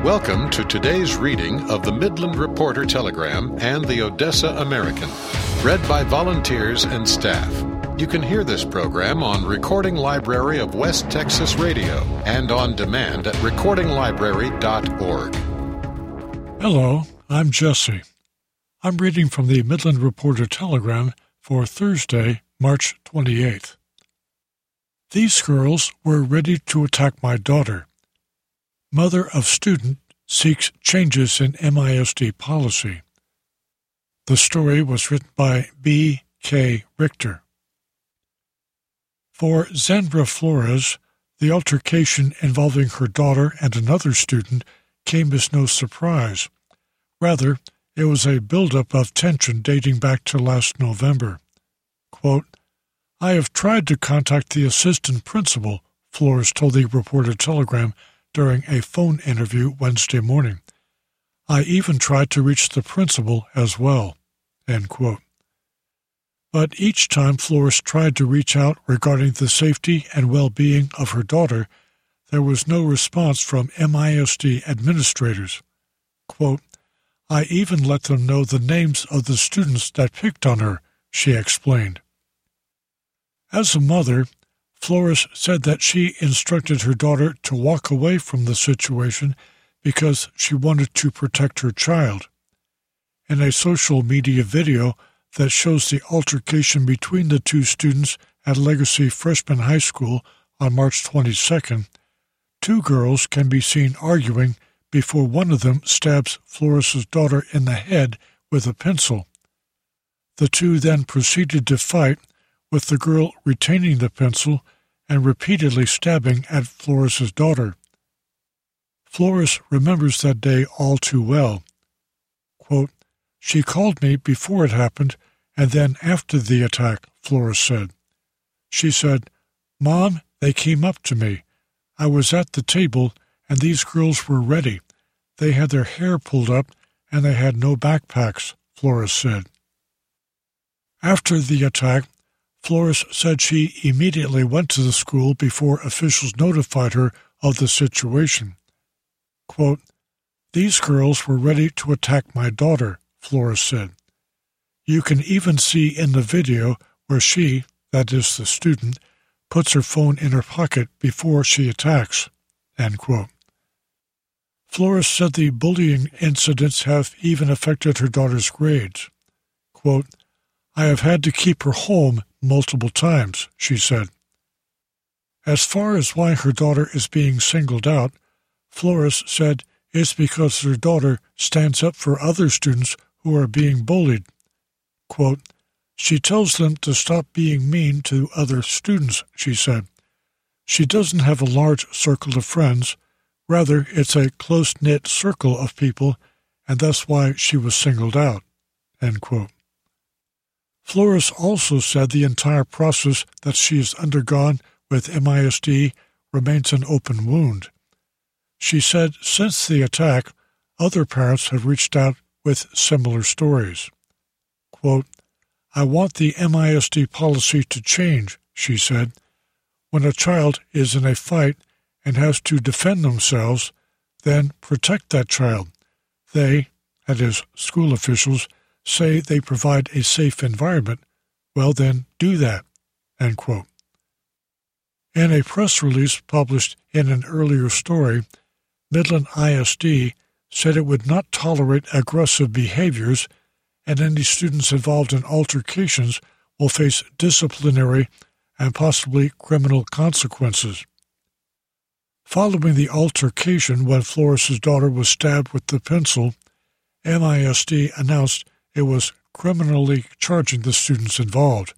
Welcome to today's reading of the Midland Reporter Telegram and the Odessa American, read by volunteers and staff. You can hear this program on Recording Library of West Texas Radio and on demand at recordinglibrary.org. Hello, I'm Jesse. I'm reading from the Midland Reporter Telegram for Thursday, March 28th. These girls were ready to attack my daughter. Mother of student seeks changes in MISD policy. The story was written by B. K. Richter. For Zandra Flores, the altercation involving her daughter and another student came as no surprise. Rather, it was a buildup of tension dating back to last November. Quote, "I have tried to contact the assistant principal," Flores told the Reporter Telegram during a phone interview Wednesday morning. "I even tried to reach the principal as well." End quote. But each time Flores tried to reach out regarding the safety and well-being of her daughter, there was no response from MISD administrators. Quote, "I even let them know the names of the students that picked on her," she explained. As a mother, Flores said that she instructed her daughter to walk away from the situation because she wanted to protect her child. In a social media video that shows the altercation between the two students at Legacy Freshman High School on March 22nd, two girls can be seen arguing before one of them stabs Flores' daughter in the head with a pencil. The two then proceeded to fight, with the girl retaining the pencil and repeatedly stabbing at Flores' daughter. Flores remembers that day all too well. Quote, "She called me before it happened and then after the attack," Flores said. She said, "Mom, they came up to me. I was at the table and these girls were ready. They had their hair pulled up and they had no backpacks," Flores said. After the attack, Flores said she immediately went to the school before officials notified her of the situation. Quote, "These girls were ready to attack my daughter," Flores said. "You can even see in the video where she, that is the student, puts her phone in her pocket before she attacks." End quote. Flores said the bullying incidents have even affected her daughter's grades. Quote, "I have had to keep her home multiple times," she said. As far as why her daughter is being singled out, Flores said it's because her daughter stands up for other students who are being bullied. Quote, "She tells them to stop being mean to other students," she said. "She doesn't have a large circle of friends. Rather, it's a close-knit circle of people, and that's why she was singled out." End quote. Flores also said the entire process that she has undergone with MISD remains an open wound. She said since the attack, other parents have reached out with similar stories. Quote, "I want the MISD policy to change," she said. "When a child is in a fight and has to defend themselves, then protect that child. They, that is, school officials, say they provide a safe environment. Well, then do that." End quote. In a press release published in an earlier story, Midland ISD said it would not tolerate aggressive behaviors, and any students involved in altercations will face disciplinary and possibly criminal consequences. Following the altercation when Flores' daughter was stabbed with the pencil, MISD announced it was criminally charging the students involved.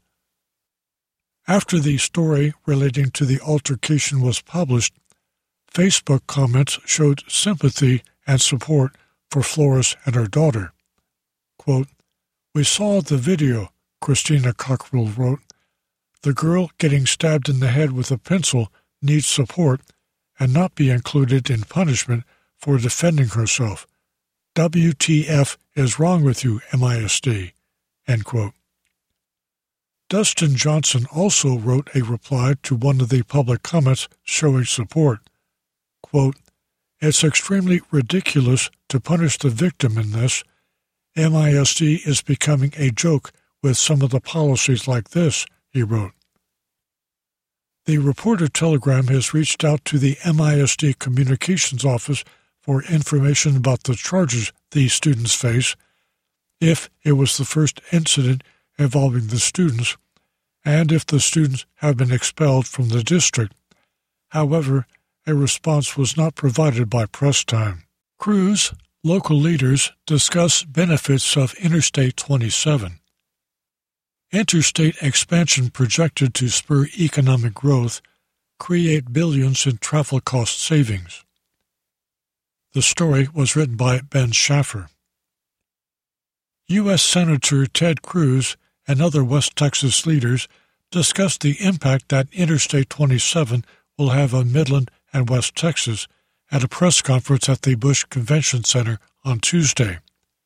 After the story relating to the altercation was published, Facebook comments showed sympathy and support for Flores and her daughter. Quote, "We saw the video," Christina Cockrell wrote. "The girl getting stabbed in the head with a pencil needs support and not be included in punishment for defending herself. WTF is wrong with you, MISD." End quote. Dustin Johnson also wrote a reply to one of the public comments showing support. Quote, It's extremely ridiculous to punish the victim in this. MISD is becoming a joke with some of the policies like this, he wrote. The Reporter-Telegram has reached out to the MISD Communications Office for information about the charges these students face, if it was the first incident involving the students, and if the students have been expelled from the district. However, a response was not provided by press time. Cruz, local leaders discuss benefits of Interstate 27. Interstate expansion projected to spur economic growth, create billions in travel cost savings. The story was written by Ben Schaffer. U.S. Senator Ted Cruz and other West Texas leaders discussed the impact that Interstate 27 will have on Midland and West Texas at a press conference at the Busch Convention Center on Tuesday.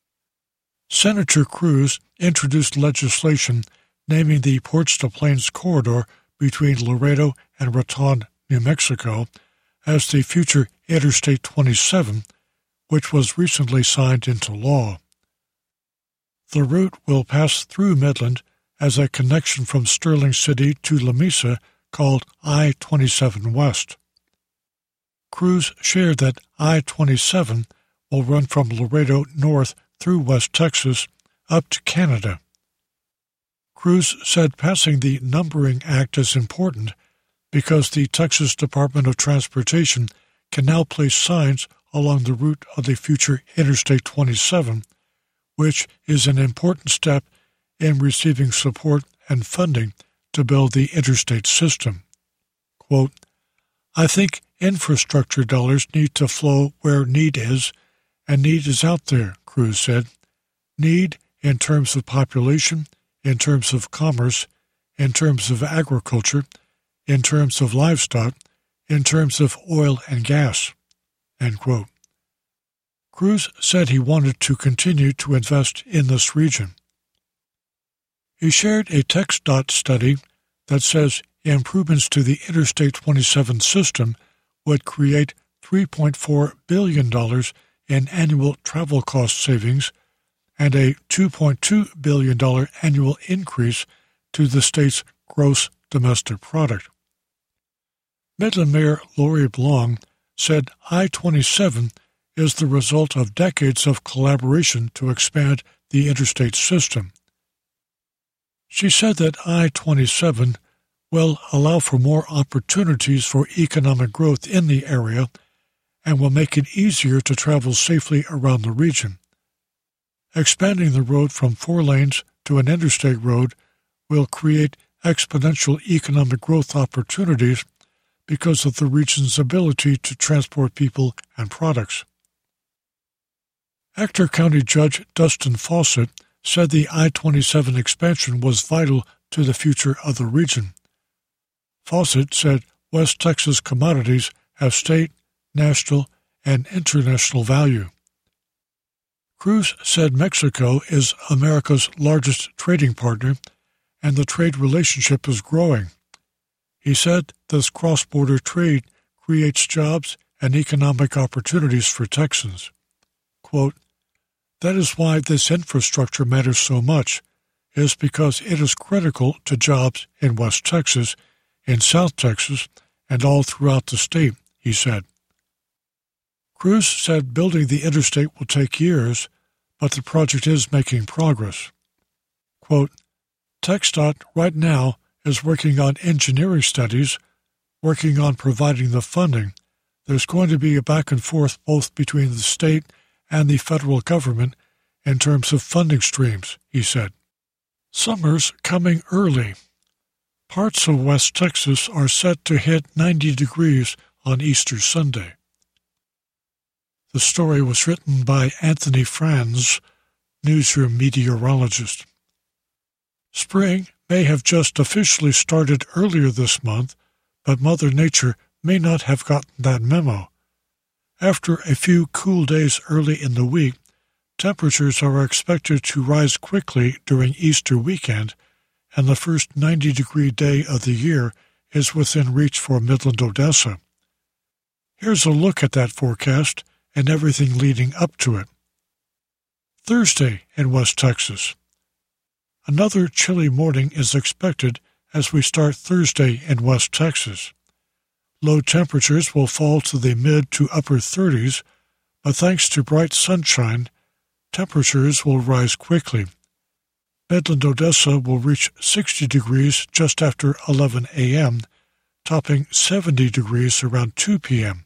Senator Cruz introduced legislation naming the Ports to Plains corridor between Laredo and Raton, New Mexico, as the future Interstate 27, which was recently signed into law. The route will pass through Midland as a connection from Sterling City to Lamesa called I-27 West. Cruz shared that I-27 will run from Laredo north through West Texas up to Canada. Cruz said passing the Numbering Act is important because the Texas Department of Transportation can now place signs along the route of the future Interstate 27, which is an important step in receiving support and funding to build the interstate system. Quote, I think infrastructure dollars need to flow where need is, and need is out there, Cruz said. Need in terms of population, in terms of commerce, in terms of agriculture, in terms of livestock, in terms of oil and gas. End quote. Cruz said he wanted to continue to invest in this region. He shared a TxDOT study that says improvements to the Interstate 27 system would create $3.4 billion in annual travel cost savings and a $2.2 billion annual increase to the state's gross domestic product. Midland Mayor Lori Blong said I-27 is the result of decades of collaboration to expand the interstate system. She said that I-27 will allow for more opportunities for economic growth in the area and will make it easier to travel safely around the region. Expanding the road from 4 lanes to an interstate road will create exponential economic growth opportunities because of the region's ability to transport people and products. Ector County Judge Dustin Fawcett said the I-27 expansion was vital to the future of the region. Fawcett said West Texas commodities have state, national, and international value. Cruz said Mexico is America's largest trading partner, and the trade relationship is growing. He said this cross-border trade creates jobs and economic opportunities for Texans. Quote, that is why this infrastructure matters so much, is because it is critical to jobs in West Texas, in South Texas, and all throughout the state, he said. Cruz said building the interstate will take years, but the project is making progress. Quote, TxDOT right now is working on engineering studies, working on providing the funding. There's going to be a back and forth both between the state and the federal government in terms of funding streams, he said. Summer's coming early. Parts of West Texas are set to hit 90 degrees on Easter Sunday. The story was written by Anthony Franz, newsroom meteorologist. Spring may have just officially started earlier this month, but Mother Nature may not have gotten that memo. After a few cool days early in the week, temperatures are expected to rise quickly during Easter weekend, and the first 90-degree day of the year is within reach for Midland, Odessa. Here's a look at that forecast and everything leading up to it. Thursday in West Texas. Another chilly morning is expected as we start Thursday in West Texas. Low temperatures will fall to the mid to upper 30s, but thanks to bright sunshine, temperatures will rise quickly. Midland, Odessa will reach 60 degrees just after 11 a.m., topping 70 degrees around 2 p.m.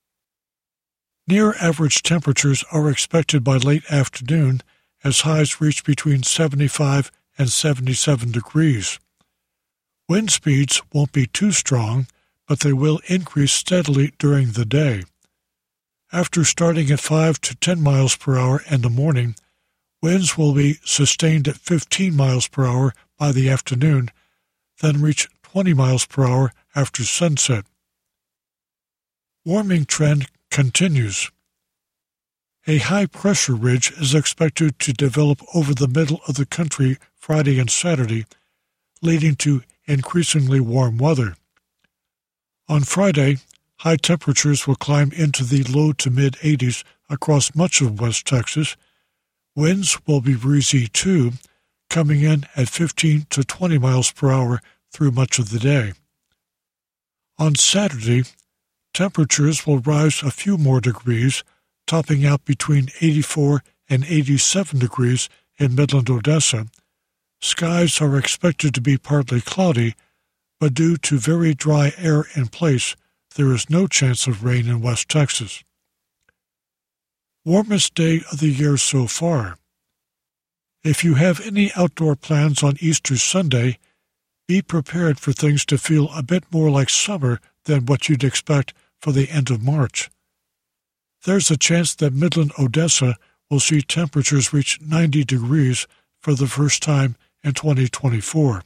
Near-average temperatures are expected by late afternoon as highs reach between 75 and 77 degrees. Wind speeds won't be too strong, but they will increase steadily during the day. After starting at 5 to 10 miles per hour in the morning, winds will be sustained at 15 miles per hour by the afternoon, then reach 20 miles per hour after sunset. Warming trend continues. A high-pressure ridge is expected to develop over the middle of the country Friday and Saturday, leading to increasingly warm weather. On Friday, high temperatures will climb into the low to mid-80s across much of West Texas. Winds will be breezy too, coming in at 15 to 20 miles per hour through much of the day. On Saturday, temperatures will rise a few more degrees, topping out between 84 and 87 degrees in Midland, Odessa. Skies are expected to be partly cloudy, but due to very dry air in place, there is no chance of rain in West Texas. Warmest day of the year so far. If you have any outdoor plans on Easter Sunday, be prepared for things to feel a bit more like summer than what you'd expect for the end of March. There's a chance that Midland, Odessa will see temperatures reach 90 degrees for the first time in 2024.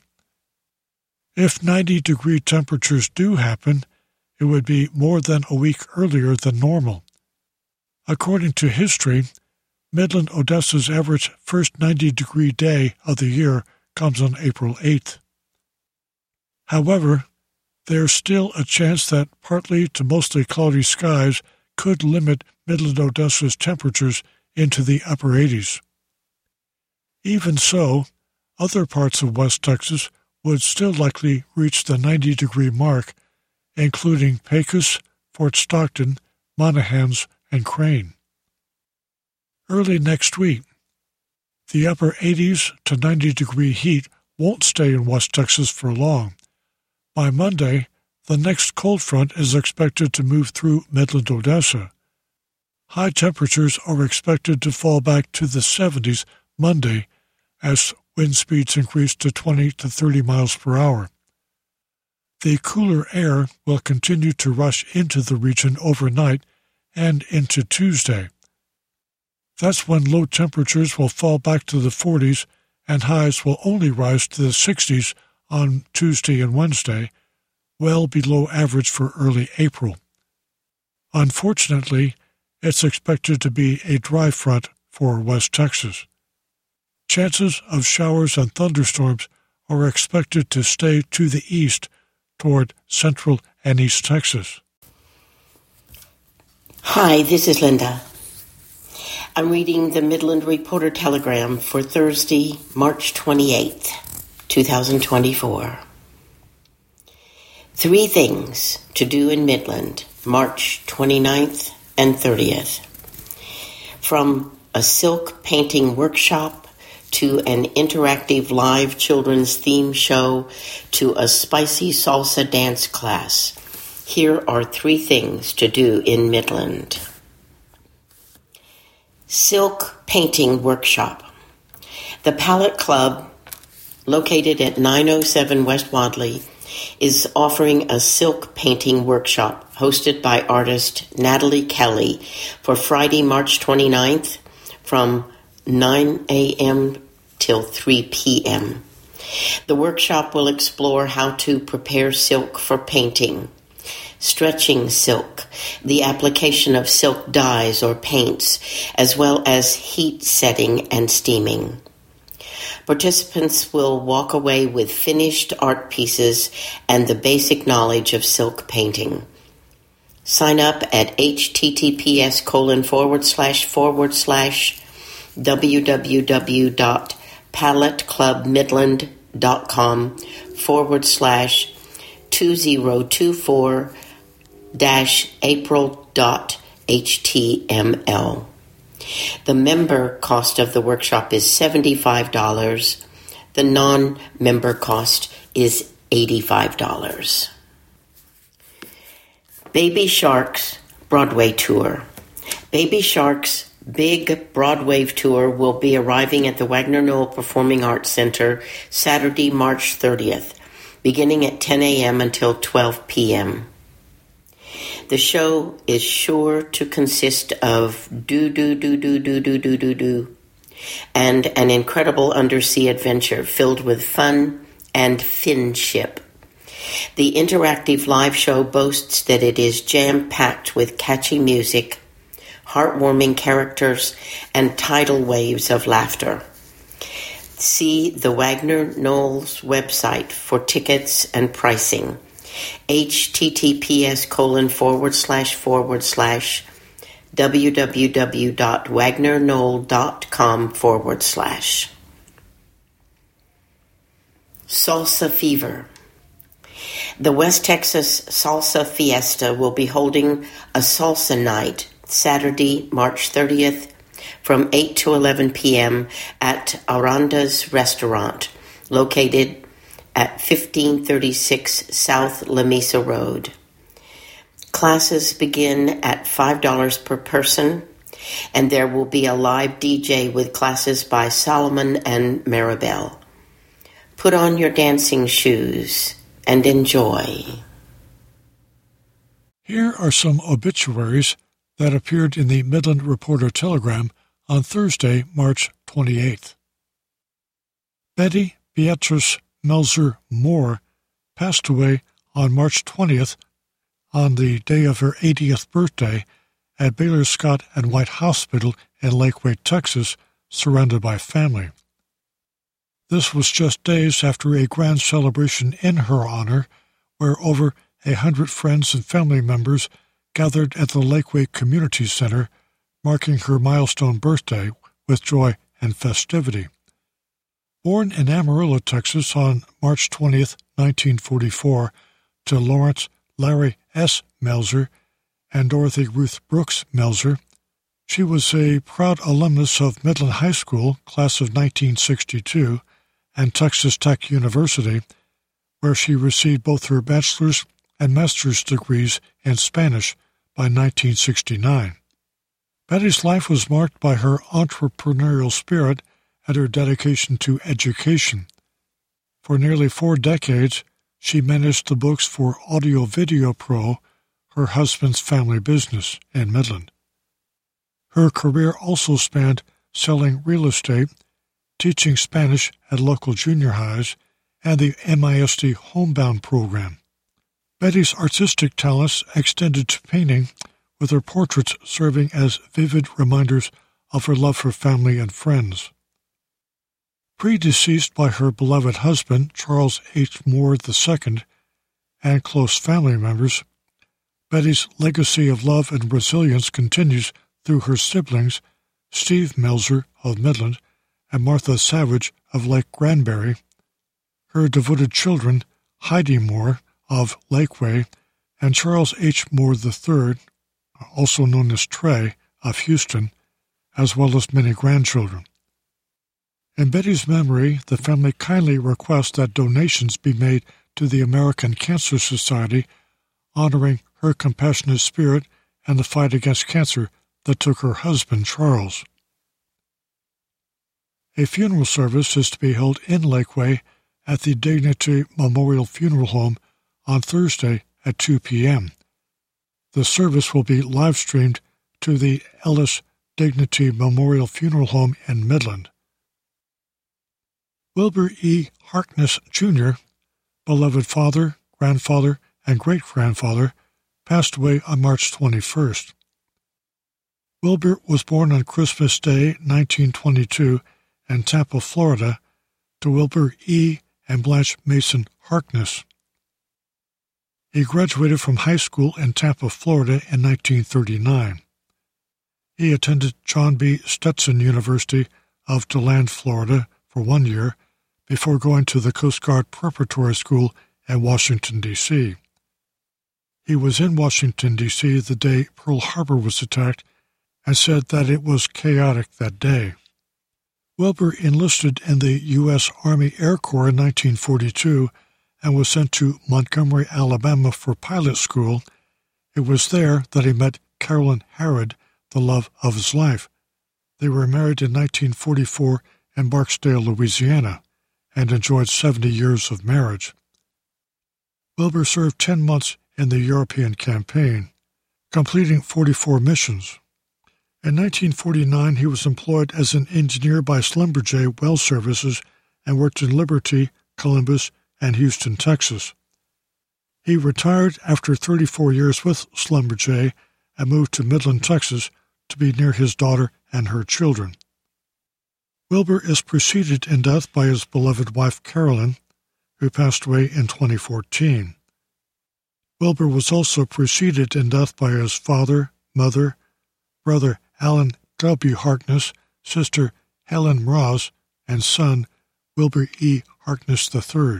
If 90-degree temperatures do happen, it would be more than a week earlier than normal. According to history, Midland, Odessa's average first 90-degree day of the year comes on April 8th. However, there's still a chance that partly to mostly cloudy skies could limit Midland, Odessa's temperatures into the upper 80s. Even so, other parts of West Texas would still likely reach the 90-degree mark, including Pecos, Fort Stockton, Monahans, and Crane. Early next week, the upper 80s to 90-degree heat won't stay in West Texas for long. By Monday, the next cold front is expected to move through Midland, Odessa. High temperatures are expected to fall back to the 70s Monday as wind speeds increase to 20 to 30 miles per hour. The cooler air will continue to rush into the region overnight and into Tuesday. That's when low temperatures will fall back to the 40s and highs will only rise to the 60s on Tuesday and Wednesday, well below average for early April. Unfortunately, it's expected to be a dry front for West Texas. Chances of showers and thunderstorms are expected to stay to the east toward central and east Texas. Hi, this is Linda. I'm reading the Midland Reporter Telegram for Thursday, March 28th, 2024. 3 things to do in Midland, March 29th and 30th. From a silk painting workshop to an interactive live children's theme show to a spicy salsa dance class, here are 3 things to do in Midland. Silk Painting Workshop. The Palette Club, located at 907 West Wadley, is offering a silk painting workshop hosted by artist Natalie Kelly for Friday, March 29th from 9 a.m. till 3 p.m. The workshop will explore how to prepare silk for painting, stretching silk, the application of silk dyes or paints, as well as heat setting and steaming. Participants will walk away with finished art pieces and the basic knowledge of silk painting. Sign up at https://www.paletteClubMidland.com/April.html. The member cost of the workshop is $75. The non-member cost is $85. Baby Shark's Broadway Tour. Baby Shark's Big Broadway Tour will be arriving at the Wagner Knoll Performing Arts Center Saturday, March 30th, beginning at 10 a.m. until 12 p.m. The show is sure to consist of do and an incredible undersea adventure filled with fun and finship. The interactive live show boasts that it is jam-packed with catchy music, heartwarming characters, and tidal waves of laughter. See the Wagner Knowles website for tickets and pricing. https://www.wagnerknoll.com/ Salsa Fever. The West Texas Salsa Fiesta will be holding a salsa night Saturday, March 30th from 8 to 11 p.m. at Aranda's Restaurant, located at 1536 South Lamesa Road. Classes begin at $5 per person, and there will be a live DJ with classes by Solomon and Maribel. Put on your dancing shoes and enjoy. Here are some obituaries that appeared in the Midland Reporter Telegram on Thursday, March 28th. Betty Beatrice Melzer Moore passed away on March 20th, on the day of her 80th birthday, at Baylor Scott and White Hospital in Lakeway, Texas, surrounded by family. This was just days after a grand celebration in her honor, where over 100 friends and family members gathered at the Lakeway Community Center, marking her milestone birthday with joy and festivity. Born in Amarillo, Texas on March 20th, 1944, to Lawrence Larry S. Melzer and Dorothy Ruth Brooks Melzer, she was a proud alumnus of Midland High School, class of 1962, and Texas Tech University, where she received both her bachelor's and master's degrees in Spanish by 1969. Betty's life was marked by her entrepreneurial spirit and her dedication to education. For nearly 4 decades, she managed the books for Audio Video Pro, her husband's family business in Midland. Her career also spanned selling real estate, teaching Spanish at local junior highs, and the MISD Homebound program. Betty's artistic talents extended to painting, with her portraits serving as vivid reminders of her love for family and friends. Predeceased by her beloved husband, Charles H. Moore II, and close family members, Betty's legacy of love and resilience continues through her siblings, Steve Melzer of Midland and Martha Savage of Lake Granbury, her devoted children, Heidi Moore of Lakeway and Charles H. Moore III, also known as Trey, of Houston, as well as many grandchildren. In Betty's memory, the family kindly requests that donations be made to the American Cancer Society, honoring her compassionate spirit and the fight against cancer that took her husband, Charles. A funeral service is to be held in Lakeway at the Dignity Memorial Funeral Home on Thursday at 2 p.m. The service will be live-streamed to the Ellis Dignity Memorial Funeral Home in Midland. Wilbur E. Harkness, Jr., beloved father, grandfather, and great-grandfather, passed away on March 21st. Wilbur was born on Christmas Day, 1922, in Tampa, Florida, to Wilbur E. and Blanche Mason Harkness. He graduated from high school in Tampa, Florida in 1939. He attended John B. Stetson University of DeLand, Florida for 1 year before going to the Coast Guard Preparatory School in Washington, D.C. He was in Washington, D.C. the day Pearl Harbor was attacked and said that it was chaotic that day. Wilbur enlisted in the U.S. Army Air Corps in 1942 and was sent to Montgomery, Alabama for pilot school. It was there that he met Carolyn Harrod, the love of his life. They were married in 1944 in Barksdale, Louisiana, and enjoyed 70 years of marriage. Wilbur served 10 months in the European campaign, completing 44 missions. In 1949, he was employed as an engineer by Schlumberger Well Services and worked in Liberty, Columbus, and Houston, Texas. He retired after 34 years with Schlumberger and moved to Midland, Texas, to be near his daughter and her children. Wilbur is preceded in death by his beloved wife Carolyn, who passed away in 2014. Wilbur was also preceded in death by his father, mother, brother Alan W. Harkness, sister Helen Mraz, and son Wilbur E. Harkness III.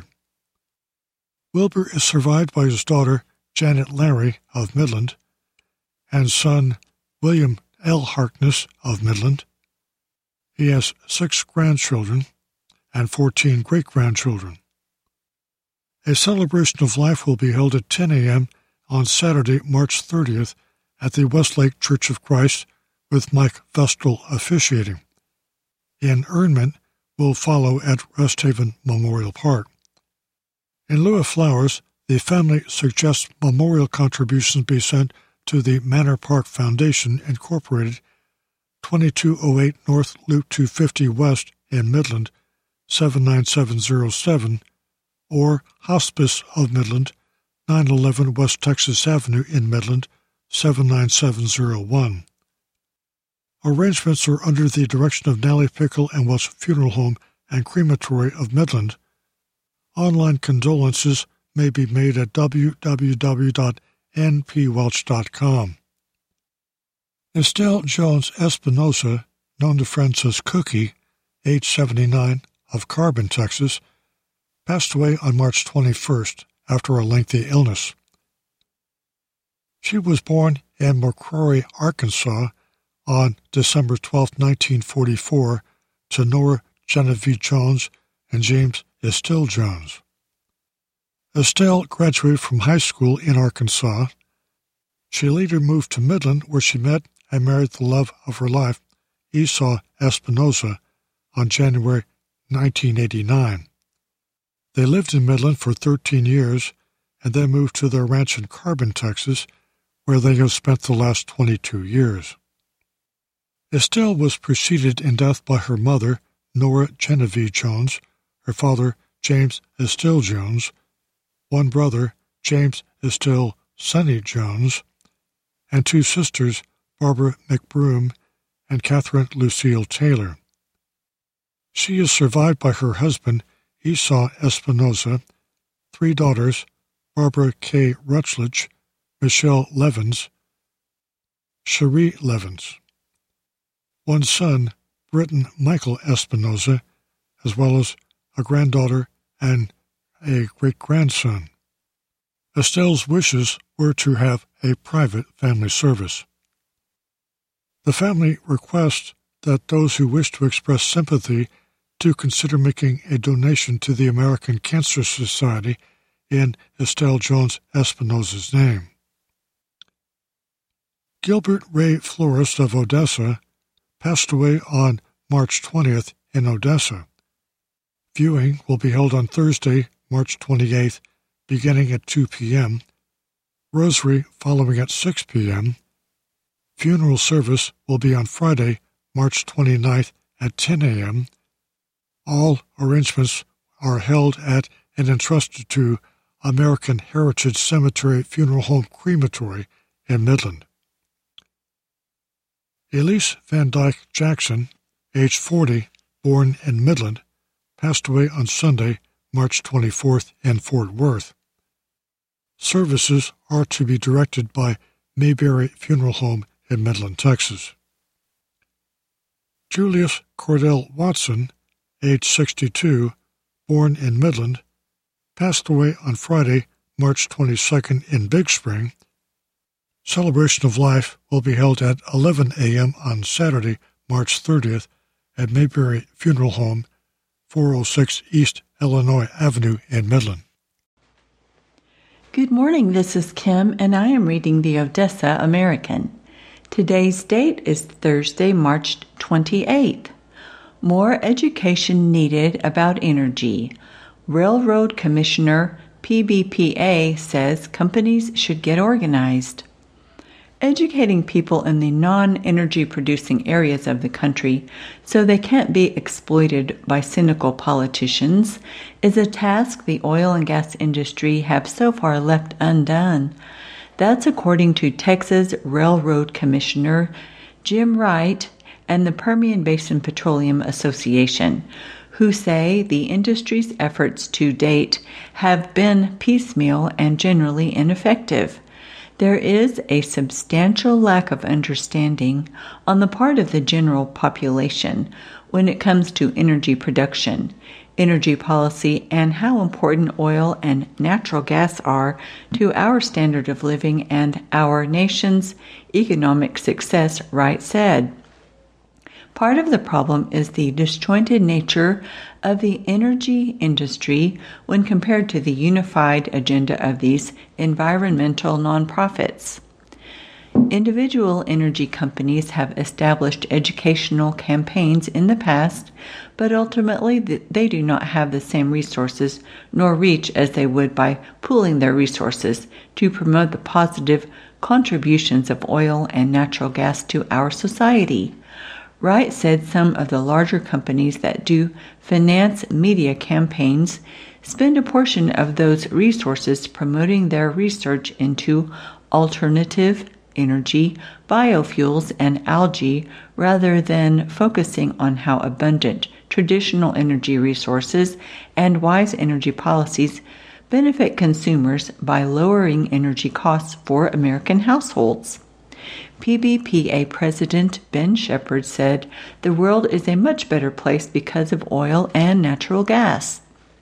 Wilbur is survived by his daughter Janet Larry of Midland and son William L. Harkness of Midland. He has 6 grandchildren and 14 great-grandchildren. A celebration of life will be held at 10 a.m. on Saturday, March 30th at the Westlake Church of Christ with Mike Vestal officiating. An urnment will follow at Resthaven Memorial Park. In lieu of flowers, the family suggests memorial contributions be sent to the Manor Park Foundation, Incorporated, 2208 North Loop 250 West in Midland, 79707, or Hospice of Midland, 911 West Texas Avenue in Midland, 79701. Arrangements are under the direction of Nally Pickle and Welch Funeral Home and Crematory of Midland. Online condolences may be made at www.npwelch.com. Estelle Jones Espinosa, known to friends as Cookie, age 79, of Carbon, Texas, passed away on March 21st after a lengthy illness. She was born in McCrory, Arkansas, on December 12, 1944, to Nora Genevieve Jones and James Estelle Jones. Estelle graduated from high school in Arkansas. She later moved to Midland, where she met and married the love of her life, Esau Espinosa, on January 1989. They lived in Midland for 13 years and then moved to their ranch in Carbon, Texas, where they have spent the last 22 years. Estelle was preceded in death by her mother, Nora Genevieve Jones, her father, James Estelle Jones, one brother, James Estelle Sonny Jones, and 2 sisters, Barbara McBroom and Catherine Lucille Taylor. She is survived by her husband, Esau Espinosa, 3 daughters, Barbara K. Rutledge, Michelle Levins, Cherie Levins, 1 son, Britton Michael Espinosa, as well as a granddaughter and a great-grandson. Estelle's wishes were to have a private family service. The family requests that those who wish to express sympathy to consider making a donation to the American Cancer Society in Estelle Jones Espinosa's name. Gilbert Ray Florist of Odessa passed away on March 20th in Odessa. Viewing will be held on Thursday, March 28th, beginning at 2 p.m., rosary following at 6 p.m., funeral service will be on Friday, March 29th at 10 a.m. All arrangements are held at and entrusted to American Heritage Cemetery Funeral Home Crematory in Midland. Elise Van Dyke Jackson, age 40, born in Midland, passed away on Sunday, March 24th in Fort Worth. Services are to be directed by Mayberry Funeral Home in Midland, Texas. Julius Cordell Watson, age 62, born in Midland, passed away on Friday, March 22nd in Big Spring. Celebration of life will be held at 11 a.m. on Saturday, March 30th at Mayberry Funeral Home, 406 East Illinois Avenue in Midland. Good morning, this is Kim, and I am reading the Odessa American. Today's date is Thursday, March 28th. More education needed about energy. Railroad Commissioner PBPA says companies should get organized. Educating people in the non-energy producing areas of the country so they can't be exploited by cynical politicians is a task the oil and gas industry have so far left undone. That's according to Texas Railroad Commissioner Jim Wright and the Permian Basin Petroleum Association, who say the industry's efforts to date have been piecemeal and generally ineffective. There is a substantial lack of understanding on the part of the general population when it comes to energy production, energy policy, and how important oil and natural gas are to our standard of living and our nation's economic success, Wright said. Part of the problem is the disjointed nature of the energy industry when compared to the unified agenda of these environmental nonprofits. Individual energy companies have established educational campaigns in the past, but ultimately they do not have the same resources nor reach as they would by pooling their resources to promote the positive contributions of oil and natural gas to our society. Wright said some of the larger companies that do finance media campaigns spend a portion of those resources promoting their research into alternative energy, biofuels, and algae rather than focusing on how abundant traditional energy resources and wise energy policies benefit consumers by lowering energy costs for American households. PBPA President Ben Shepherd said, "The world is a much better place because of oil and natural gas."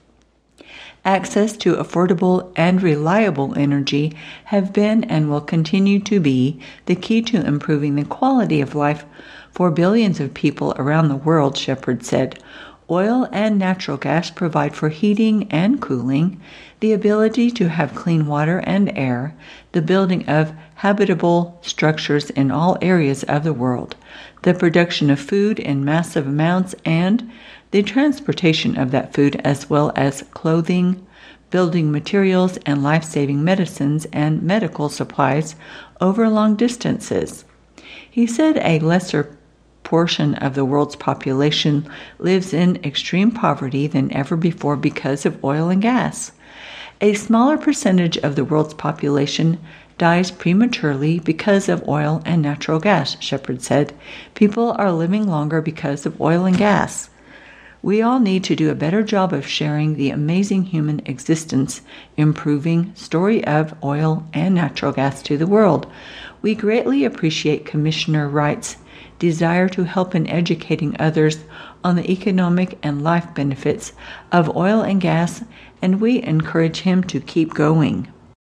Access to affordable and reliable energy have been and will continue to be the key to improving the quality of life for billions of people around the world, Shepherd said. Oil and natural gas provide for heating and cooling, the ability to have clean water and air, the building of habitable structures in all areas of the world, the production of food in massive amounts, and the transportation of that food, as well as clothing, building materials, and life-saving medicines and medical supplies over long distances. He said a lesser portion of the world's population lives in extreme poverty than ever before because of oil and gas. A smaller percentage of the world's population dies prematurely because of oil and natural gas, Shepherd said. People are living longer because of oil and gas. We all need to do a better job of sharing the amazing human existence, improving story of oil and natural gas to the world. We greatly appreciate Commissioner Wright's desire to help in educating others on the economic and life benefits of oil and gas, and we encourage him to keep going.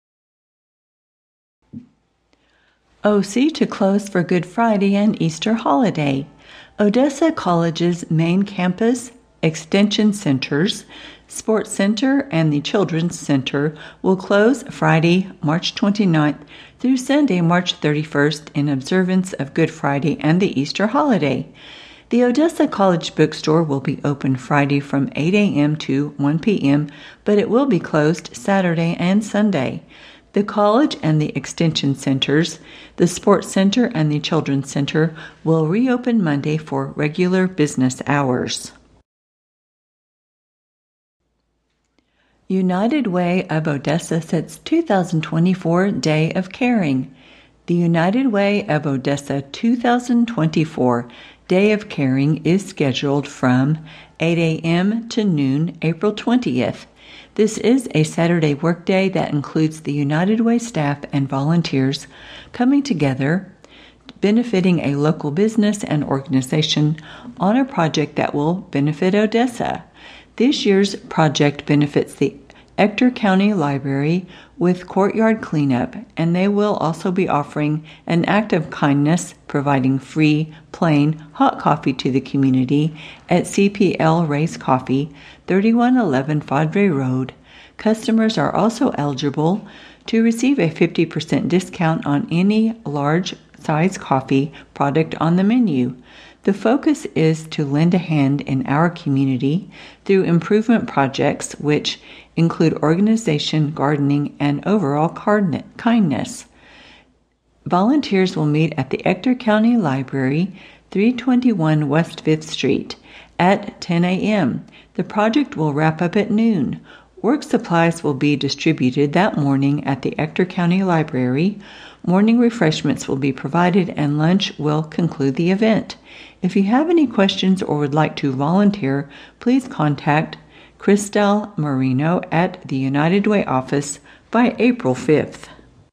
OC to close for Good Friday and Easter holiday. Odessa College's main campus, extension centers, Sports Center, and the Children's Center will close Friday, March 29th through Sunday, March 31st in observance of Good Friday and the Easter holiday. The Odessa College Bookstore will be open Friday from 8 a.m. to 1 p.m., but it will be closed Saturday and Sunday. The college and the extension centers, the Sports Center and the Children's Center will reopen Monday for regular business hours. United Way of Odessa sets 2024 Day of Caring. The United Way of Odessa 2024 Day of Caring is scheduled from 8 a.m. to noon, April 20th. This is a Saturday workday that includes the United Way staff and volunteers coming together, benefiting a local business and organization on a project that will benefit Odessa. This year's project benefits the Ector County Library with courtyard cleanup, and they will also be offering an act of kindness, providing free, plain, hot coffee to the community at CPL Ray's Coffee, 3111 Fadre Road. Customers are also eligible to receive a 50% discount on any large size coffee product on the menu. The focus is to lend a hand in our community through improvement projects which include organization, gardening, and overall kindness. Volunteers will meet at the Ector County Library, 321 West 5th Street, at 10 a.m. The project will wrap up at noon. Work supplies will be distributed that morning at the Ector County Library. Morning refreshments will be provided and lunch will conclude the event. If you have any questions or would like to volunteer, please contact Cristel Marino at the United Way office by April 5th.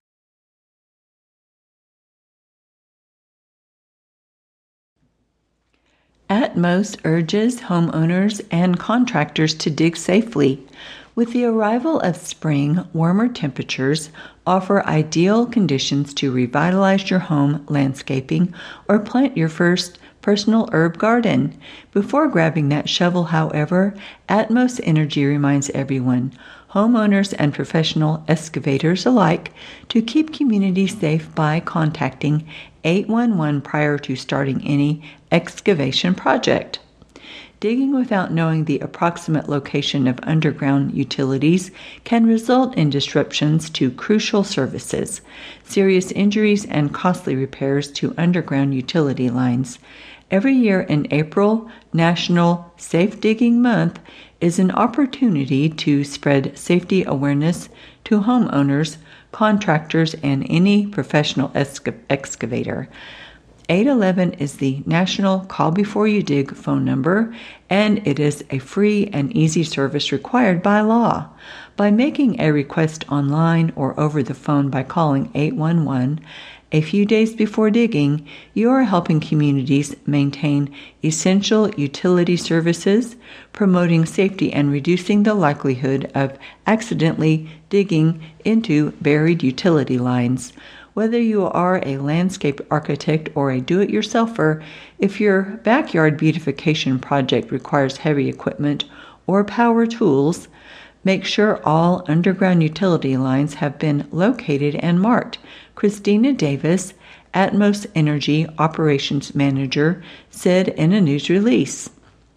Atmos urges homeowners and contractors to dig safely. With the arrival of spring, warmer temperatures offer ideal conditions to revitalize your home landscaping or plant your first personal herb garden. Before grabbing that shovel, however, Atmos Energy reminds everyone, homeowners and professional excavators alike, to keep communities safe by contacting 811 prior to starting any excavation project. Digging without knowing the approximate location of underground utilities can result in disruptions to crucial services, serious injuries, and costly repairs to underground utility lines. Every year in April, National Safe Digging Month is an opportunity to spread safety awareness to homeowners, contractors, and any professional excavator. 811 is the National Call Before You Dig phone number, and it is a free and easy service required by law. By making a request online or over the phone by calling 811 a few days before digging, you are helping communities maintain essential utility services, promoting safety and reducing the likelihood of accidentally digging into buried utility lines. Whether you are a landscape architect or a do-it-yourselfer, if your backyard beautification project requires heavy equipment or power tools, make sure all underground utility lines have been located and marked. Christina Davis, Atmos Energy Operations Manager, said in a news release.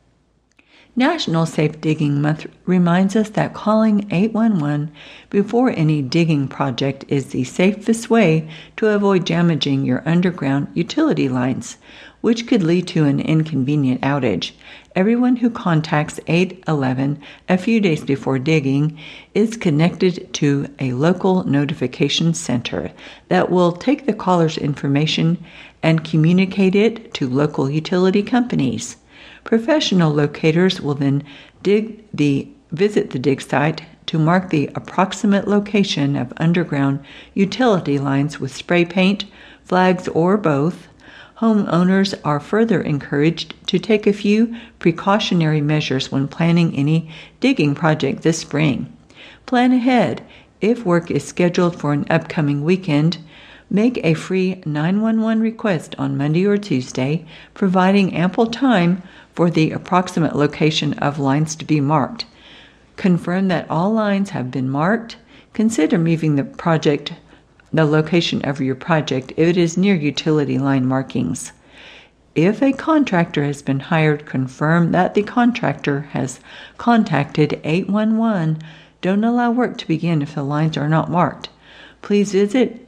National Safe Digging Month reminds us that calling 811 before any digging project is the safest way to avoid damaging your underground utility lines, which could lead to an inconvenient outage. Everyone who contacts 811 a few days before digging is connected to a local notification center that will take the caller's information and communicate it to local utility companies. Professional locators will then visit the dig site to mark the approximate location of underground utility lines with spray paint, flags, or both. Homeowners are further encouraged to take a few precautionary measures when planning any digging project this spring. Plan ahead. If work is scheduled for an upcoming weekend, make a free 911 request on Monday or Tuesday, providing ample time for the approximate location of lines to be marked. Confirm that all lines have been marked. Consider moving the location of your project if it is near utility line markings. If a contractor has been hired, confirm that the contractor has contacted 811. Don't allow work to begin if the lines are not marked. Please visit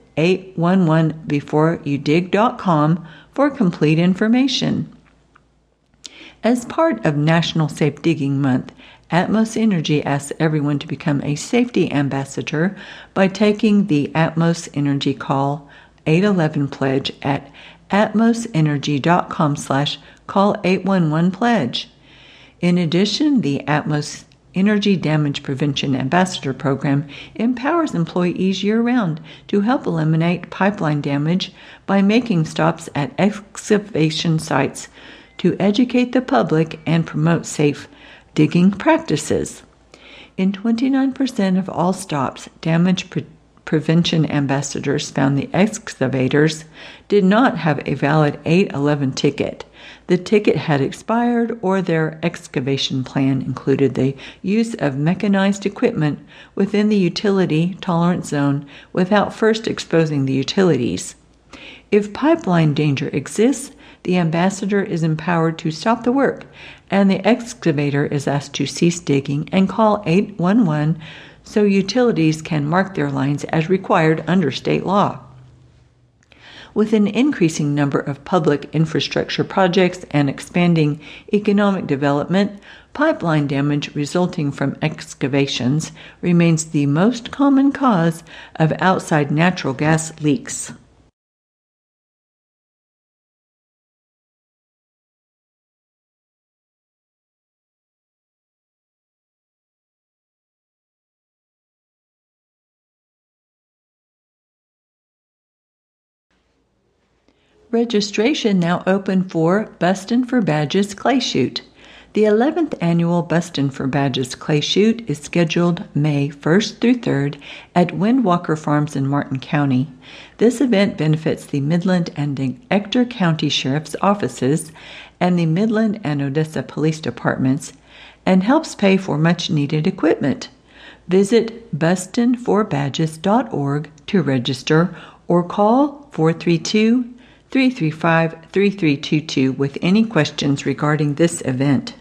811beforeyoudig.com for complete information. As part of National Safe Digging Month, Atmos Energy asks everyone to become a safety ambassador by taking the Atmos Energy Call 811 pledge at atmosenergy.com/call811pledge. In addition, the Atmos Energy Damage Prevention Ambassador Program empowers employees year-round to help eliminate pipeline damage by making stops at excavation sites to educate the public and promote safe digging practices. In 29% of all stops, damage prevention ambassadors found the excavators did not have a valid 811 ticket. The ticket had expired, or their excavation plan included the use of mechanized equipment within the utility tolerance zone without first exposing the utilities. If pipeline danger exists, the ambassador is empowered to stop the work, and the excavator is asked to cease digging and call 811 so utilities can mark their lines as required under state law. With an increasing number of public infrastructure projects and expanding economic development, pipeline damage resulting from excavations remains the most common cause of outside natural gas leaks. Registration now open for Bustin' for Badges Clay Shoot. The 11th annual Bustin' for Badges Clay Shoot is scheduled May 1st through 3rd at Windwalker Farms in Martin County. This event benefits the Midland and Ector County Sheriff's Offices and the Midland and Odessa Police Departments and helps pay for much-needed equipment. Visit bustinforbadges.org to register or call 432-335-3322 with any questions regarding this event.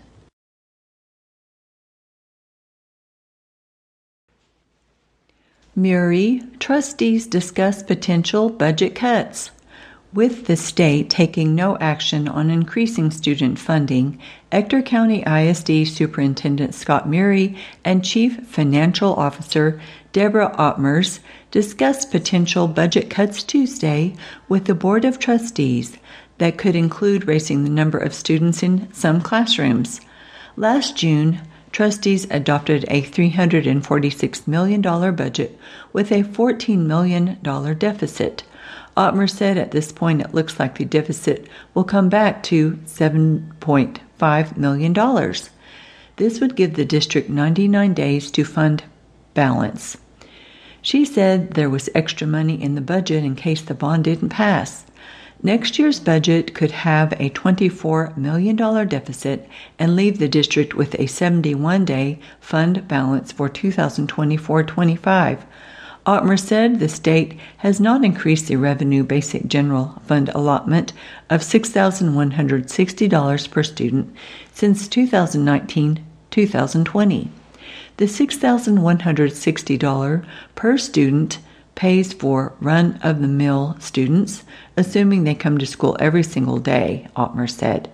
Muri, trustees discuss potential budget cuts. With the state taking no action on increasing student funding, Ector County ISD Superintendent Scott Muri and Chief Financial Officer Deborah Ottmers discussed potential budget cuts Tuesday with the Board of Trustees that could include raising the number of students in some classrooms. Last June, trustees adopted a $346 million budget with a $14 million deficit. Ottmer said at this point it looks like the deficit will come back to $7.5 million. This would give the district 99 days to fund balance. She said there was extra money in the budget in case the bond didn't pass. Next year's budget could have a $24 million deficit and leave the district with a 71-day fund balance for 2024-25. Ottmer said the state has not increased the Revenue Basic General Fund allotment of $6,160 per student since 2019-2020. The $6,160 per student pays for run-of-the-mill students, assuming they come to school every single day, Ottmer said.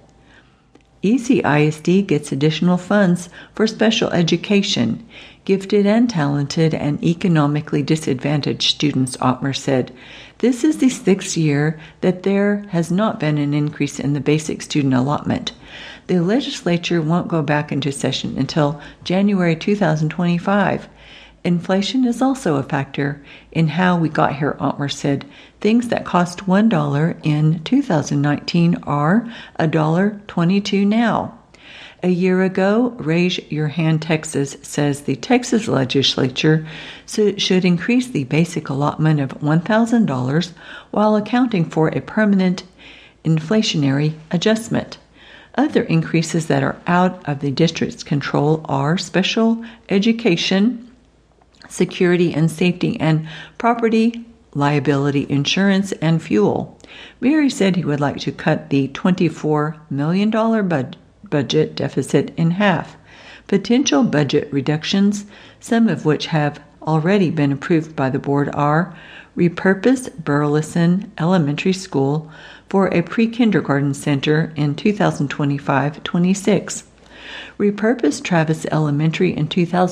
ECISD gets additional funds for special education, gifted and talented and economically disadvantaged students, Ottmer said. This is the 6th year that there has not been an increase in the basic student allotment. The legislature won't go back into session until January 2025. Inflation is also a factor in how we got here, Ottmer said. Things that cost $1 in 2019 are $1.22 now. A year ago, Raise Your Hand Texas says the Texas legislature should increase the basic allotment of $1,000 while accounting for a permanent inflationary adjustment. Other increases that are out of the district's control are special education, security and safety, and property, liability insurance, and fuel. Muri said he would like to cut the $24 million budget deficit in half. Potential budget reductions, some of which have already been approved by the board, are repurpose Burleson Elementary School for a pre-kindergarten center in 2025-26, repurpose Travis Elementary in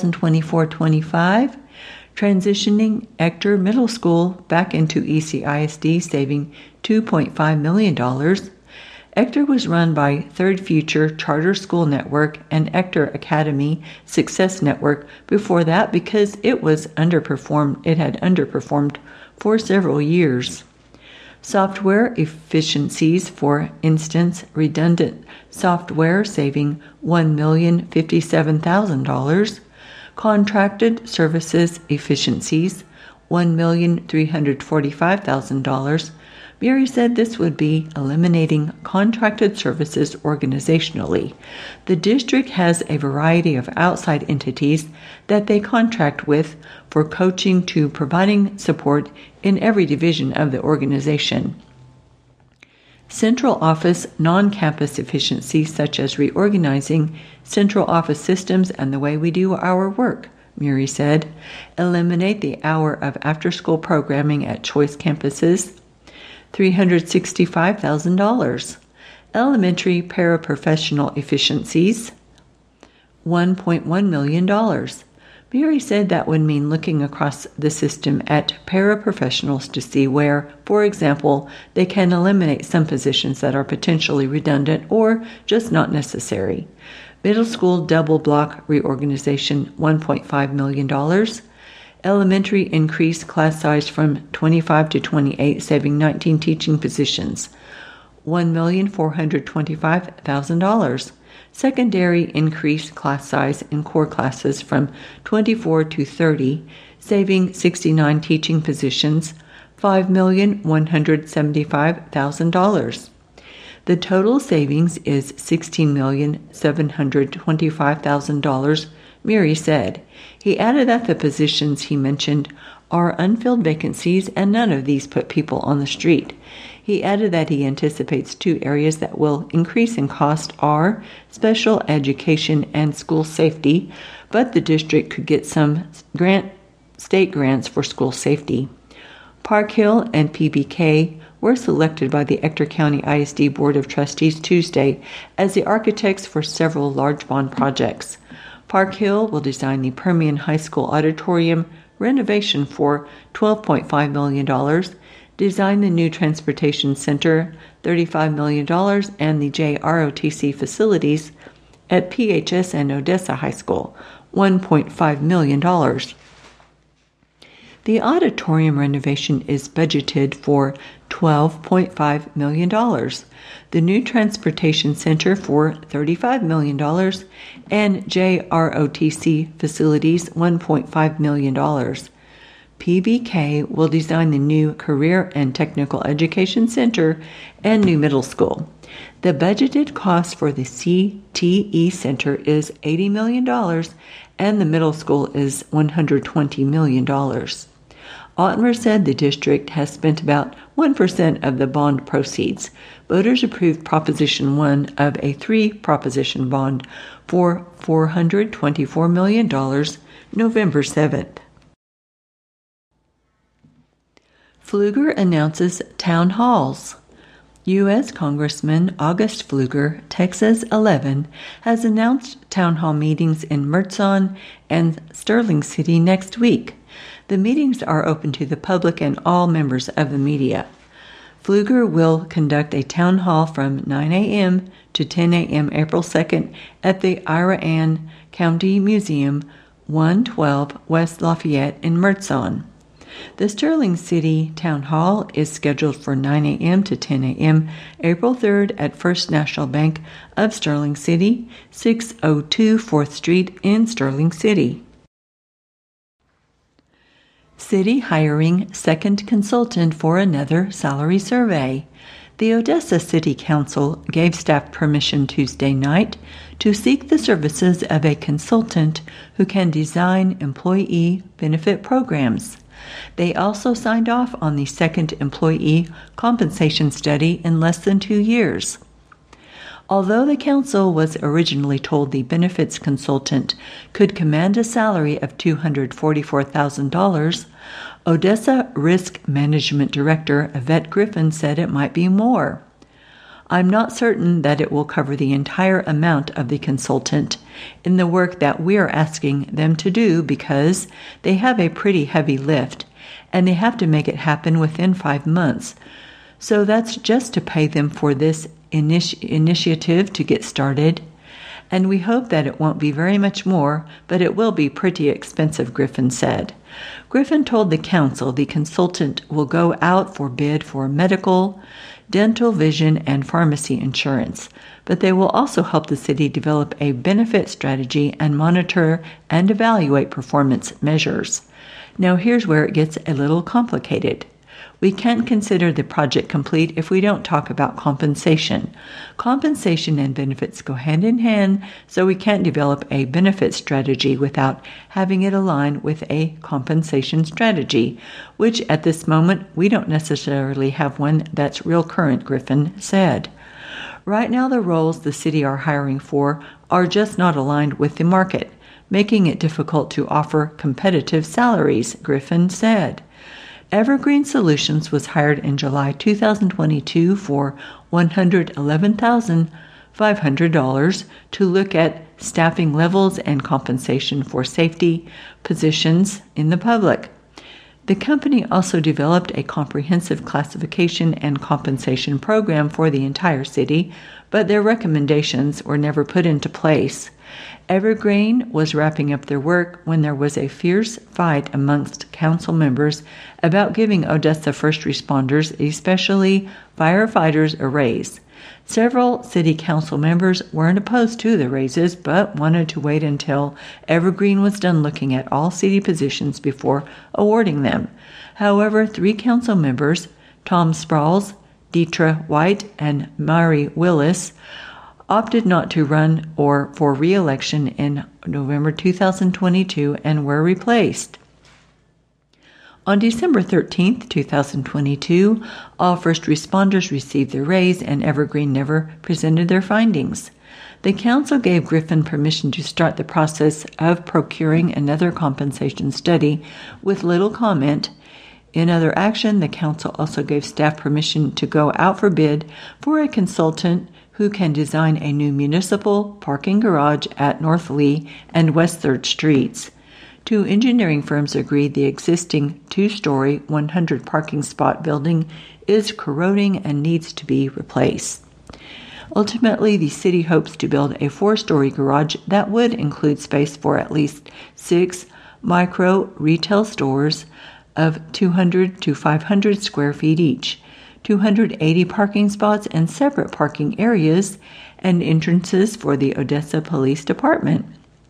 2024-25, transitioning Ector Middle School back into ECISD, saving $2.5 million, Ector was run by Third Future Charter School Network and Ector Academy Success Network before that because it had underperformed for several years. Software efficiencies, for instance, redundant software saving $1,057,000, contracted services efficiencies $1,345,000. Murray said this would be eliminating contracted services organizationally. The district has a variety of outside entities that they contract with for coaching to providing support in every division of the organization. Central office non-campus efficiencies such as reorganizing central office systems and the way we do our work, Murray said. Eliminate the hour of after-school programming at choice campuses. $365,000. Elementary paraprofessional efficiencies. $1.1 million. Murray said that would mean looking across the system at paraprofessionals to see where, for example, they can eliminate some positions that are potentially redundant or just not necessary. Middle school double block reorganization, $1.5 million. Elementary increase class size from 25 to 28, saving 19 teaching positions, $1,425,000. Secondary increase class size in core classes from 24 to 30, saving 69 teaching positions, $5,175,000. The total savings is $16,725,000, Murray said. He added that the positions he mentioned are unfilled vacancies and none of these put people on the street. He added that he anticipates 2 areas that will increase in cost are special education and school safety, but the district could get some state grants for school safety. Park Hill and PBK were selected by the Ector County ISD Board of Trustees Tuesday as the architects for several large bond projects. Park Hill will design the Permian High School auditorium renovation for $12.5 million, design the new transportation center, $35 million, and the JROTC facilities at PHS and Odessa High School, $1.5 million. The auditorium renovation is budgeted for $12.5 million. The new transportation center for $35 million and JROTC facilities $1.5 million. PBK will design the new Career and Technical Education Center and new middle school. The budgeted cost for the CTE Center is $80 million and the middle school is $120 million. Otmer said the district has spent about 1% of the bond proceeds. Voters approved Proposition 1 of a 3-proposition bond for $424 million November 7th. Pfluger announces town halls. U.S. Congressman August Pfluger, Texas 11, has announced town hall meetings in Mertzon and Sterling City next week. The meetings are open to the public and all members of the media. Pfluger will conduct a town hall from 9 a.m. to 10 a.m. April 2nd at the Ira Ann County Museum, 112 West Lafayette in Mertzon. The Sterling City Town Hall is scheduled for 9 a.m. to 10 a.m. April 3rd at First National Bank of Sterling City, 602 4th Street in Sterling City. City hiring second consultant for another salary survey. The Odessa City Council gave staff permission Tuesday night to seek the services of a consultant who can design employee benefit programs. They also signed off on the second employee compensation study in less than 2 years. Although the council was originally told the benefits consultant could command a salary of $244,000, Odessa Risk Management Director Yvette Griffin said it might be more. I'm not certain that it will cover the entire amount of the consultant in the work that we're asking them to do because they have a pretty heavy lift and they have to make it happen within 5 months. So that's just to pay them for this initiative to get started, and we hope that it won't be very much more, but it will be pretty expensive, Griffin said. Griffin told the council the consultant will go out for bid for medical, dental, vision, and pharmacy insurance, but they will also help the city develop a benefit strategy and monitor and evaluate performance measures. Now here's where it gets a little complicated. We can't consider the project complete if we don't talk about compensation. Compensation and benefits go hand in hand, so we can't develop a benefit strategy without having it align with a compensation strategy, which at this moment we don't necessarily have one that's real current, Griffin said. Right now the roles the city are hiring for are just not aligned with the market, making it difficult to offer competitive salaries, Griffin said. Evergreen Solutions was hired in July 2022 for $111,500 to look at staffing levels and compensation for safety positions in the public. The company also developed a comprehensive classification and compensation program for the entire city, but their recommendations were never put into place. Evergreen was wrapping up their work when there was a fierce fight amongst council members about giving Odessa first responders, especially firefighters, a raise. Several city council members weren't opposed to the raises, but wanted to wait until Evergreen was done looking at all city positions before awarding them. However, 3 council members, Tom Sprouls, Deetra White, and Mary Willis, opted not to run or for re-election in November 2022 and were replaced. On December 13, 2022, all first responders received their raise and Evergreen never presented their findings. The council gave Griffin permission to start the process of procuring another compensation study with little comment. In other action, the council also gave staff permission to go out for bid for a consultant who can design a new municipal parking garage at North Lee and West 3rd Streets. 2 engineering firms agreed the existing 2-story, 100 parking spot building is corroding and needs to be replaced. Ultimately, the city hopes to build a 4-story garage that would include space for at least 6 micro retail stores of 200 to 500 square feet each, 280 parking spots and separate parking areas, and entrances for the Odessa Police Department.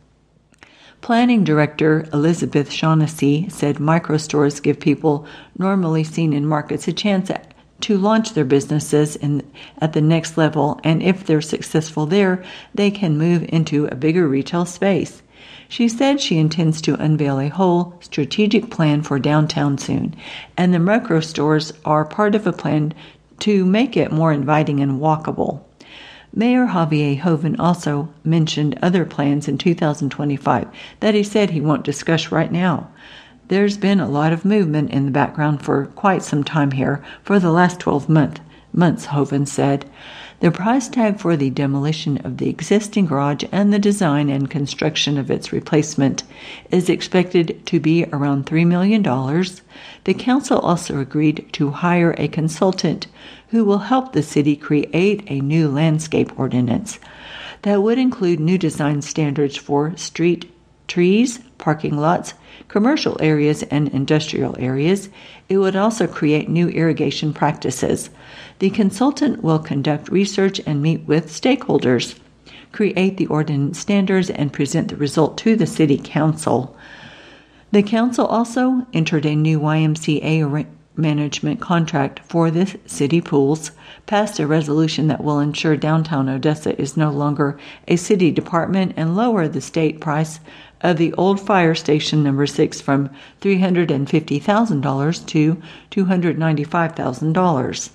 Planning Director Elizabeth Shaughnessy said microstores give people normally seen in markets a chance to launch their businesses at the next level, and if they're successful there, they can move into a bigger retail space. She said she intends to unveil a whole strategic plan for downtown soon, and the micro stores are part of a plan to make it more inviting and walkable. Mayor Javier Hoven also mentioned other plans in 2025 that he said he won't discuss right now. There's been a lot of movement in the background for quite some time here, for the last 12 months, Hoven said. The price tag for the demolition of the existing garage and the design and construction of its replacement is expected to be around $3 million. The council also agreed to hire a consultant who will help the city create a new landscape ordinance that would include new design standards for street trees, parking lots, commercial areas, and industrial areas. It would also create new irrigation practices. The consultant will conduct research and meet with stakeholders, create the ordinance standards, and present the result to the city council. The council also entered a new YMCA management contract for the city pools, passed a resolution that will ensure downtown Odessa is no longer a city department, and lower the state price of the old fire station number 6 from $350,000 to $295,000.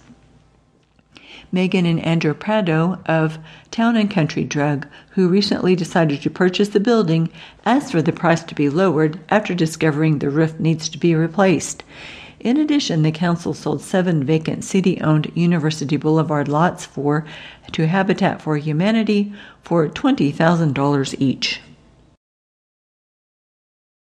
Megan and Andrew Prado of Town and Country Drug, who recently decided to purchase the building, asked for the price to be lowered after discovering the roof needs to be replaced. In addition, the council sold 7 vacant city-owned University Boulevard lots to Habitat for Humanity for $20,000 each.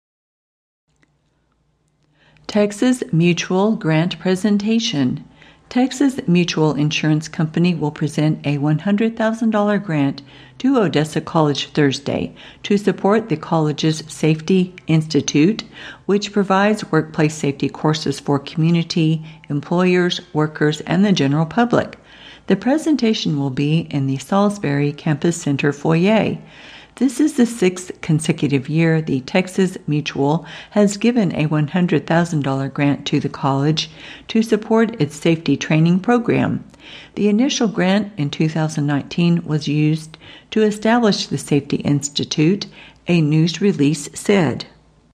Texas Mutual Grant Presentation. Texas Mutual Insurance Company will present a $100,000 grant to Odessa College Thursday to support the college's Safety Institute, which provides workplace safety courses for community, employers, workers, and the general public. The presentation will be in the Salisbury Campus Center foyer. This is the 6th consecutive year the Texas Mutual has given a $100,000 grant to the college to support its safety training program. The initial grant in 2019 was used to establish the Safety Institute, a news release said.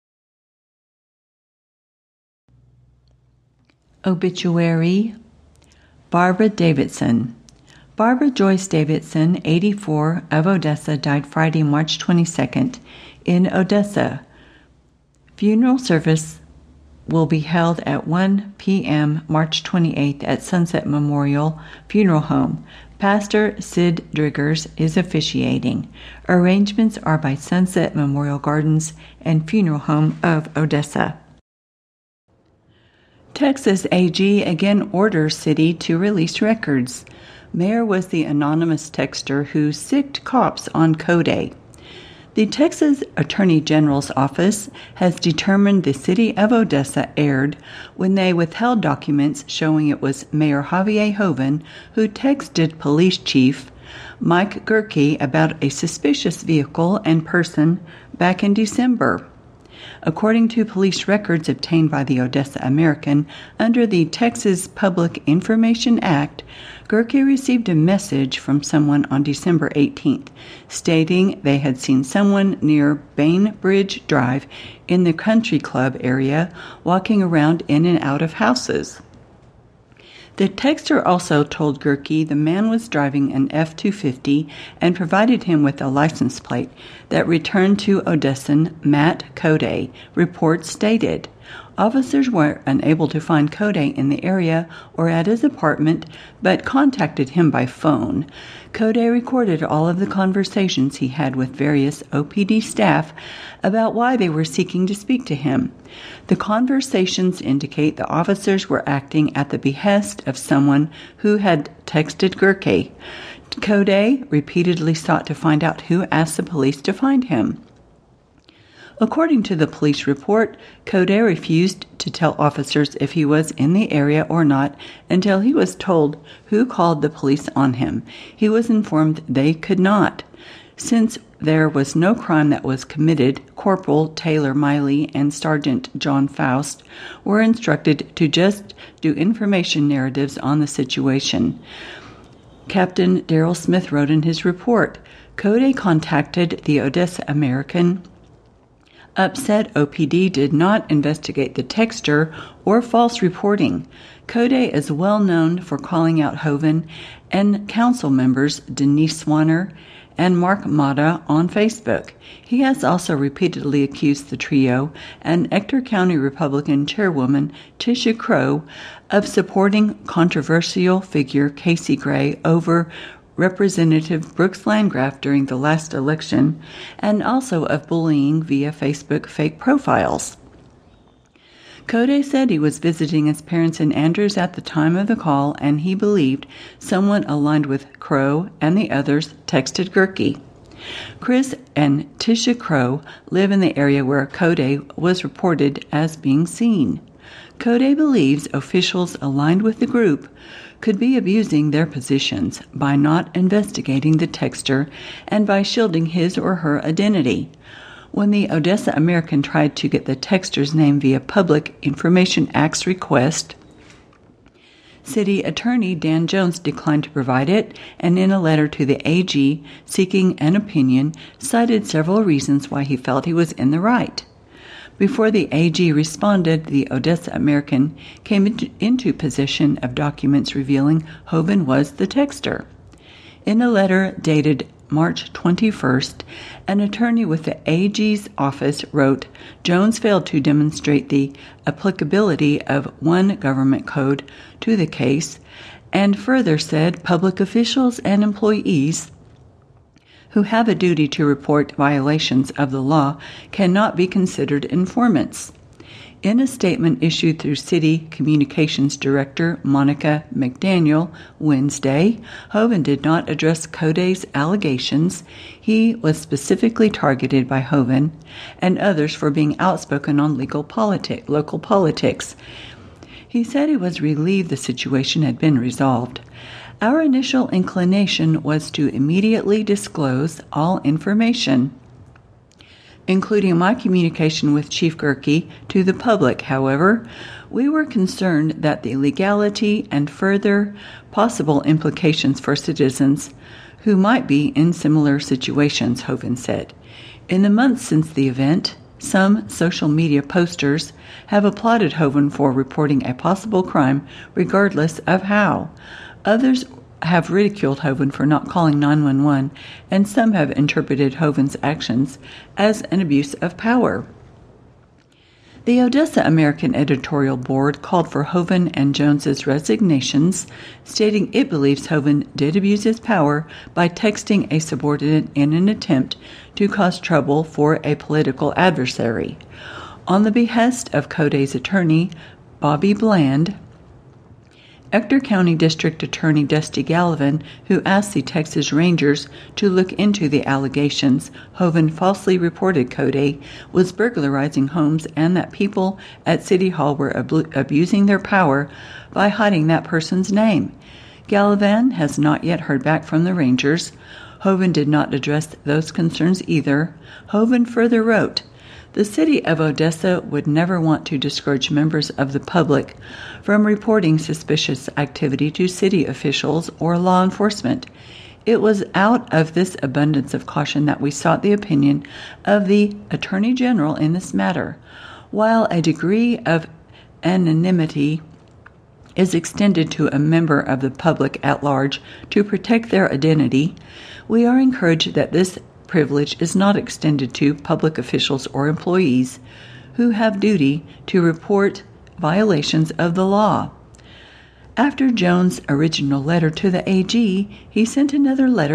Obituary: Barbara Davidson. Barbara Joyce Davidson, 84, of Odessa, died Friday, March 22nd in Odessa. Funeral service will be held at 1 p.m. March 28th at Sunset Memorial Funeral Home. Pastor Sid Driggers is officiating. Arrangements are by Sunset Memorial Gardens and Funeral Home of Odessa. Texas AG again orders city to release records. Mayor was the anonymous texter who sicked cops on Coday. The Texas Attorney General's office has determined the city of Odessa erred when they withheld documents showing it was Mayor Javier Hoven who texted Police Chief Mike Gerke about a suspicious vehicle and person back in December. According to police records obtained by the Odessa American under the Texas Public Information Act, Gerke received a message from someone on December 18th stating they had seen someone near Bainbridge Drive in the country club area walking around in and out of houses. The texter also told Gerke the man was driving an F-250 and provided him with a license plate that returned to Odessan Matt Coday, reports stated. Officers were unable to find Coday in the area or at his apartment, but contacted him by phone. Coday recorded all of the conversations he had with various OPD staff about why they were seeking to speak to him. The conversations indicate the officers were acting at the behest of someone who had texted Gerke. Coday repeatedly sought to find out who asked the police to find him. According to the police report, Coday refused to tell officers if he was in the area or not until he was told who called the police on him. He was informed they could not. Since there was no crime that was committed, Corporal Taylor Miley and Sergeant John Faust were instructed to just do information narratives on the situation. Captain Darrell Smith wrote in his report, Coday contacted the Odessa American. Upset OPD did not investigate the texter or false reporting. Coday is well known for calling out Hoven and council members Denise Swanner and Mark Mata on Facebook. He has also repeatedly accused the trio and Ector County Republican Chairwoman Tisha Crow of supporting controversial figure Casey Gray over Representative Brooks Landgraf during the last election, and also of bullying via Facebook fake profiles. Coday said he was visiting his parents in Andrews at the time of the call, and he believed someone aligned with Crow and the others texted Gerke. Chris and Tisha Crow live in the area where Coday was reported as being seen. Coday believes officials aligned with the group could be abusing their positions by not investigating the texter and by shielding his or her identity. When the Odessa American tried to get the texter's name via Public Information Act's request, City Attorney Dan Jones declined to provide it, and in a letter to the AG seeking an opinion, cited several reasons why he felt he was in the right. Before the AG responded, the Odessa American came into possession of documents revealing Hoven was the texter. In a letter dated March 21st, an attorney with the AG's office wrote, Jones failed to demonstrate the applicability of one government code to the case, and further said public officials and employees who have a duty to report violations of the law cannot be considered informants. In a statement issued through City Communications Director Monica McDaniel Wednesday, Hoeven did not address Koday's allegations. He was specifically targeted by Hoeven and others for being outspoken on local politics. He said he was relieved the situation had been resolved. Our initial inclination was to immediately disclose all information, including my communication with Chief Gerke, to the public. However, we were concerned that the legality and further possible implications for citizens who might be in similar situations, Hoeven said. In the months since the event, some social media posters have applauded Hoeven for reporting a possible crime regardless of how. Others have ridiculed Hoeven for not calling 911, and some have interpreted Hoeven's actions as an abuse of power. The Odessa American editorial board called for Hoeven and Jones's resignations, stating it believes Hoeven did abuse his power by texting a subordinate in an attempt to cause trouble for a political adversary. On the behest of Koday's attorney, Bobby Bland, Ector County District Attorney Dusty Gallivan, who asked the Texas Rangers to look into the allegations Hoeven falsely reported Koday was burglarizing homes and that people at City Hall were abusing their power by hiding that person's name. Gallivan has not yet heard back from the Rangers. Hoeven did not address those concerns either. Hoeven further wrote, "The city of Odessa would never want to discourage members of the public from reporting suspicious activity to city officials or law enforcement. It was out of this abundance of caution that we sought the opinion of the Attorney General in this matter. While a degree of anonymity is extended to a member of the public at large to protect their identity, we are encouraged that this privilege is not extended to public officials or employees who have duty to report violations of the law." After Jones' original letter to the AG, he sent another letter